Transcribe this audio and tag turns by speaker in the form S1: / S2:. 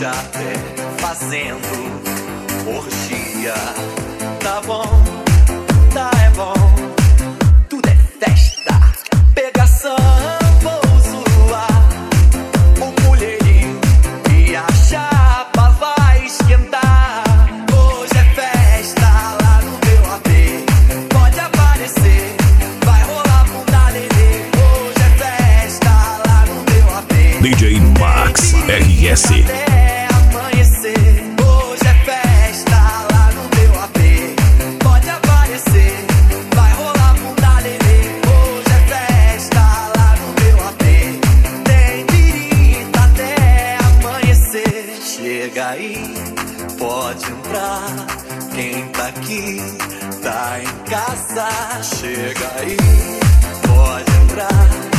S1: noite até fazendo orgia. Tá bom, tá é bom, tudo é festa, pegação, vou zoar o mulherinho e a chapa vai esquentar. Hoje é festa lá no meu AP, pode aparecer, vai rolar bunda lelê. Hoje é festa lá no meu AP,
S2: DJ Max RS.
S1: até amanhecer. Hoje é festa lá no meu AP, pode aparecer, vai rolar bunda lelê. Hoje é festa lá no meu AP, tem pirita até amanhecer. Chega aí, pode entrar, quem tá aqui tá em casa. Chega aí, pode entrar,